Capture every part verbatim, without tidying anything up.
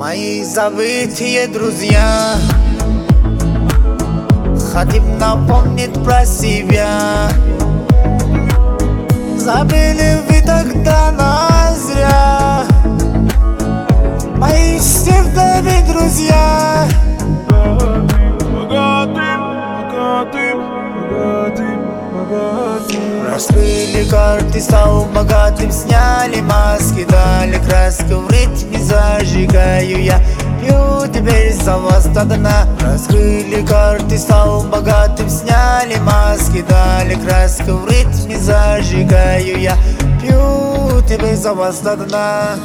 Мои забытые друзья хотим напомнить про себя. Забыли вы тогда нас зря, мои сердцевые друзья. Раскрыли карты, стал богатым, сняли маски, дали краску, в ритме зажигаю я. Пью теперь за вас до дна. Раскрыли карты, стал богатым, сняли маски, дали краску, в ритме зажигаю я. Пью теперь за вас до дна.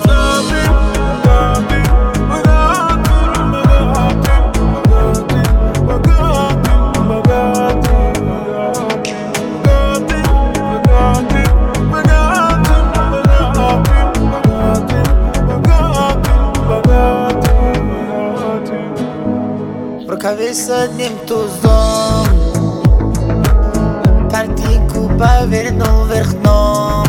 В рукаве с одним тузом картинку повернул вверх дном.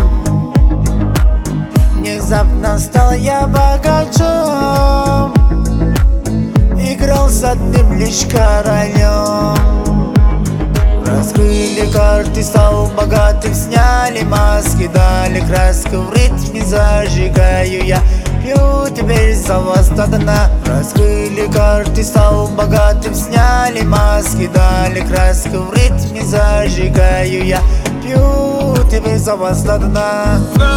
Внезапно стал я богачом, играл с одним лишь королем. Раскрыли карты, стал богатым, сняли маски, дали краску, в ритме зажигаю я. Пью теперь за вас до дна. Раскрыли карты, стал богатым, сняли маски, дали краску, в ритме зажигаю я. Пью теперь за вас до дна.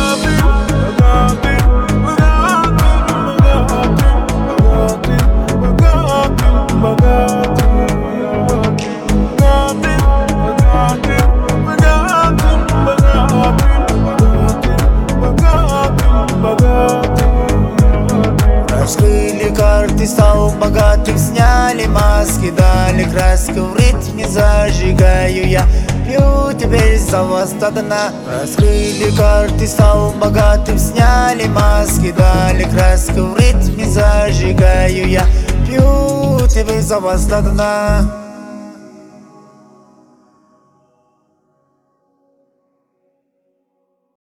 Раскрыли карты, стал богатым, сняли маски, дали краску, в ритме зажигаю я. Пью теперь за вас до дна. Раскрыли карты, стал богатым, сняли маски, дали краску, в ритме зажигаю я. Пью теперь за вас до дна.